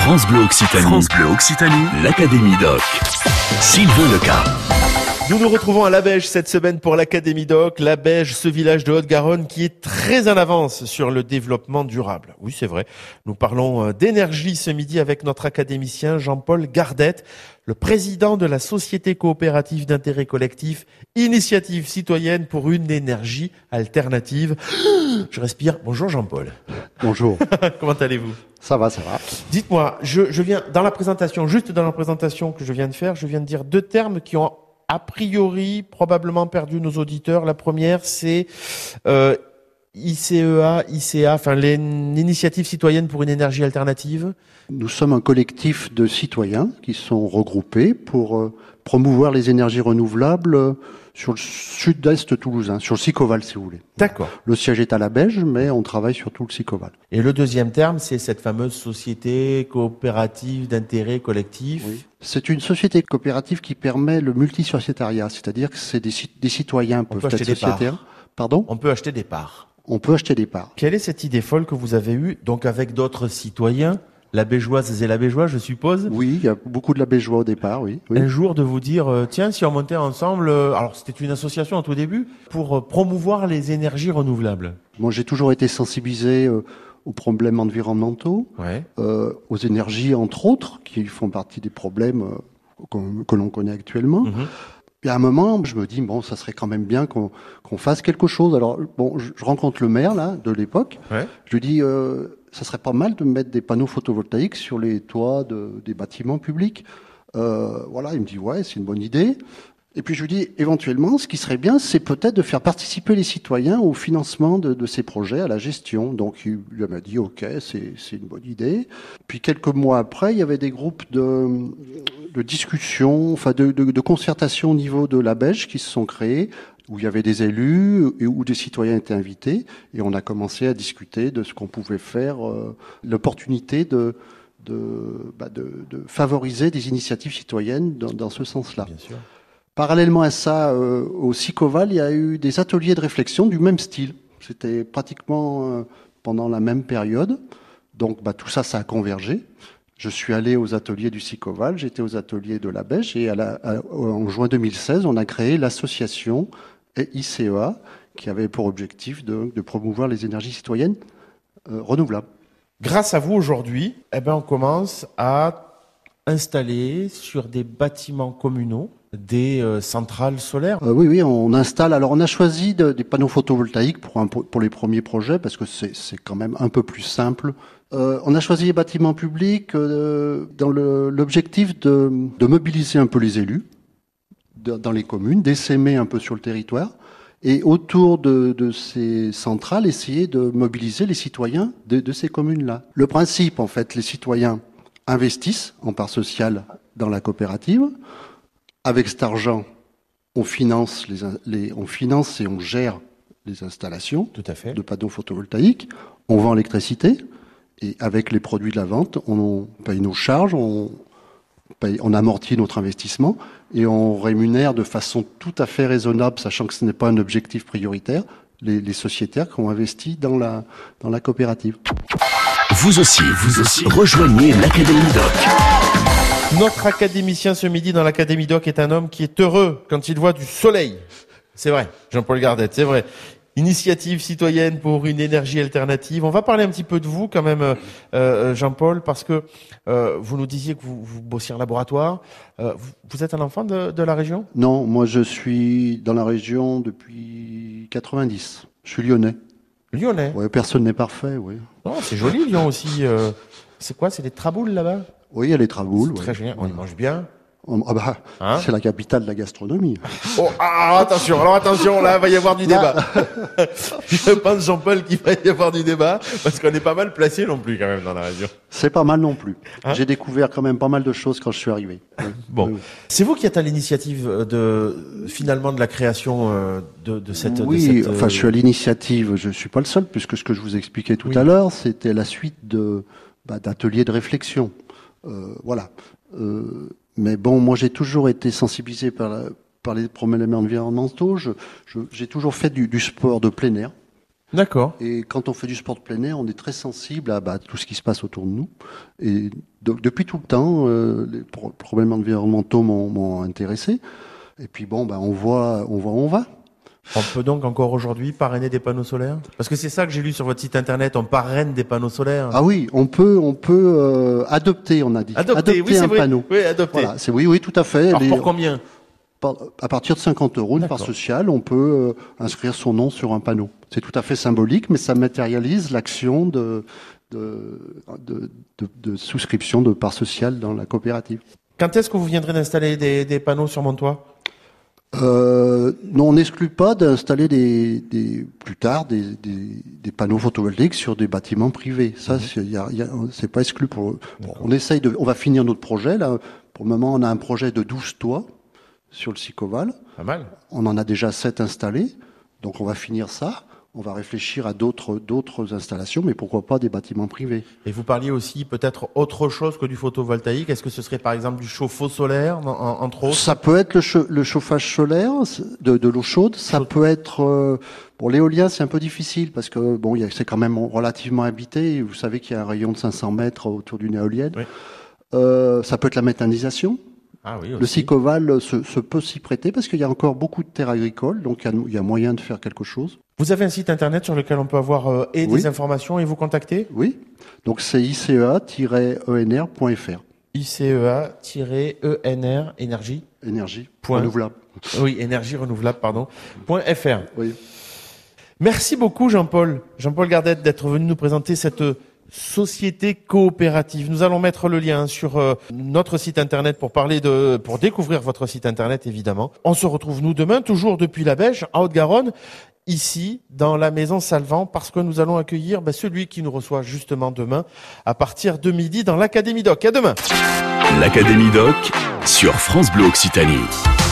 France Bleu Occitanie. France Bleu Occitanie. L'Académie Doc. Sylvain Leca. Nous nous retrouvons à Labège cette semaine pour l'Académie Doc. Labège, ce village de Haute-Garonne qui est très en avance sur le développement durable. Oui, c'est vrai. Nous parlons d'énergie ce midi avec notre académicien Jean-Paul Gardette, le président de la société coopérative d'intérêt collectif Initiative citoyenne pour une énergie alternative. Je respire. Bonjour Jean-Paul. Bonjour. Comment allez-vous ? Ça va, ça va. Dites-moi, je viens dans la présentation, juste dans la présentation que je viens de faire, je viens de dire deux termes qui ont a priori probablement perdu nos auditeurs. La première, c'est ICA, enfin l'initiative citoyenne pour une énergie alternative. Nous sommes un collectif de citoyens qui sont regroupés pour promouvoir les énergies renouvelables sur le sud-est toulousain, sur le Sicoval si vous voulez. D'accord. Le siège est à Labège, mais on travaille sur tout le Sicoval. Et le deuxième terme, c'est cette fameuse société coopérative d'intérêt collectif. Oui. C'est une société coopérative qui permet le multisociétariat, c'est-à-dire que c'est des citoyens peuvent être sociétaires. Pardon ? On peut acheter des parts. On peut acheter des parts. Quelle est cette idée folle que vous avez eue, donc avec d'autres citoyens, labégeoises et labégeois, je suppose ? Oui, il y a beaucoup de labégeois au départ, oui. Un jour de vous dire, tiens, si on montait ensemble, alors c'était une association au tout début, pour promouvoir les énergies renouvelables. Moi, j'ai toujours été sensibilisé aux problèmes environnementaux, aux énergies, entre autres, qui font partie des problèmes que l'on connaît actuellement. Et à un moment, je me dis, bon, ça serait quand même bien qu'on fasse quelque chose. Alors, bon, je rencontre le maire, là, de l'époque. Je lui dis, ça serait pas mal de mettre des panneaux photovoltaïques sur les toits des bâtiments publics. Voilà, il me dit, ouais, c'est une bonne idée. Et puis je lui dis, éventuellement, ce qui serait bien, c'est peut-être de faire participer les citoyens au financement de ces projets, à la gestion. Donc il m'a dit, ok, c'est une bonne idée. Puis quelques mois après, il y avait des groupes de discussion, enfin de concertation au niveau de Labège qui se sont créés, où il y avait des élus et où des citoyens étaient invités. Et on a commencé à discuter de ce qu'on pouvait faire, l'opportunité de favoriser des initiatives citoyennes dans ce sens-là. Bien sûr. Parallèlement à ça, au Sicoval, il y a eu des ateliers de réflexion du même style. C'était pratiquement pendant la même période. Donc tout ça, ça a convergé. Je suis allé aux ateliers du Sicoval, j'étais aux ateliers de Labège et en juin 2016, on a créé l'association ICEA qui avait pour objectif de promouvoir les énergies citoyennes renouvelables. Grâce à vous aujourd'hui, on commence à installer sur des bâtiments communaux des centrales solaires. Oui, on installe. Alors, on a choisi des panneaux photovoltaïques pour les premiers projets parce que c'est quand même un peu plus simple. On a choisi les bâtiments publics dans l'objectif de mobiliser un peu les élus dans les communes, d'essaimer un peu sur le territoire et autour de ces centrales, essayer de mobiliser les citoyens de ces communes-là. Le principe, en fait, les citoyens investissent en part sociale dans la coopérative. Avec cet argent, on finance on finance et on gère les installations de panneaux photovoltaïques. On vend l'électricité et avec les produits de la vente, on paye nos charges, on amortit notre investissement et on rémunère de façon tout à fait raisonnable, sachant que ce n'est pas un objectif prioritaire, les sociétaires qui ont investi dans la coopérative. Vous aussi, rejoignez l'Académie Doc. Notre académicien ce midi dans l'Académie Doc est un homme qui est heureux quand il voit du soleil. C'est vrai, Jean-Paul Gardette, c'est vrai. Initiative citoyenne pour une énergie alternative. On va parler un petit peu de vous quand même, Jean-Paul, parce que vous nous disiez que vous bossiez en laboratoire. Vous êtes un enfant de la région ? Non, moi je suis dans la région depuis 90. Je suis lyonnais. Lyonnais ? Ouais, personne n'est parfait, oui. Non, c'est joli Lyon aussi. C'est quoi ? C'est des traboules là-bas ? Oui, il y a les traboules. Très génial. On y mange bien. C'est la capitale de la gastronomie. Attention, là, il va y avoir du débat. Je pense, Jean-Paul, qu'il va y avoir du débat, parce qu'on est pas mal placé non plus, quand même, dans la région. C'est pas mal non plus. J'ai découvert quand même pas mal de choses quand je suis arrivé. Bon. Oui. C'est vous qui êtes à l'initiative finalement, de la création de cette... Enfin, je suis à l'initiative. Je suis pas le seul, puisque ce que je vous expliquais tout à l'heure, c'était la suite d'ateliers de réflexion. Voilà. Mais bon, moi j'ai toujours été sensibilisé par les problèmes environnementaux. J'ai toujours fait du sport de plein air. D'accord. Et quand on fait du sport de plein air, on est très sensible à tout ce qui se passe autour de nous. Et depuis tout le temps, les problèmes environnementaux m'ont intéressé. Et puis on voit où on va. On peut donc encore aujourd'hui parrainer des panneaux solaires? Parce que c'est ça que j'ai lu sur votre site internet, on parraine des panneaux solaires. Ah oui, on peut adopter, on a dit. Adopter, oui, c'est un vrai. panneau. Oui, adopter. Voilà, oui, tout à fait. Alors pour combien? À partir de 50 € une part sociale, on peut inscrire son nom sur un panneau. C'est tout à fait symbolique, mais ça matérialise l'action de souscription de part sociale dans la coopérative. Quand est-ce que vous viendrez d'installer des panneaux sur mon toit? Non, on n'exclut pas d'installer plus tard des panneaux photovoltaïques sur des bâtiments privés. Ça, c'est pas exclu on va finir notre projet, là. Pour le moment, on a un projet de 12 toits sur le Sicoval. Pas mal. On en a déjà 7 installés. Donc, on va finir ça. On va réfléchir à d'autres installations, mais pourquoi pas des bâtiments privés. Et vous parliez aussi peut-être autre chose que du photovoltaïque. Est-ce que ce serait par exemple du chauffe-eau solaire, entre autres? Ça peut être le chauffage solaire de l'eau chaude. Ça peut être pour l'éolien, c'est un peu difficile parce que c'est quand même relativement habité. Vous savez qu'il y a un rayon de 500 mètres autour d'une éolienne. Oui. Ça peut être la méthanisation. Ah oui, aussi. Le Sicoval se peut s'y prêter parce qu'il y a encore beaucoup de terres agricoles, donc il y a moyen de faire quelque chose. Vous avez un site internet sur lequel on peut avoir des informations et vous contacter? Oui, donc c'est icea-enr.fr. ICEA-ENR, énergie renouvelable. Oui, énergie renouvelable, pardon. .fr. Oui. Merci beaucoup Jean-Paul Gardette d'être venu nous présenter cette société coopérative. Nous allons mettre le lien sur notre site internet pour découvrir votre site internet évidemment. On se retrouve nous demain, toujours depuis la Bège, en Haute-Garonne, ici dans la maison Salvant, parce que nous allons accueillir celui qui nous reçoit justement demain à partir de midi dans l'Académie Doc. À demain. L'Académie Doc sur France Bleu Occitanie.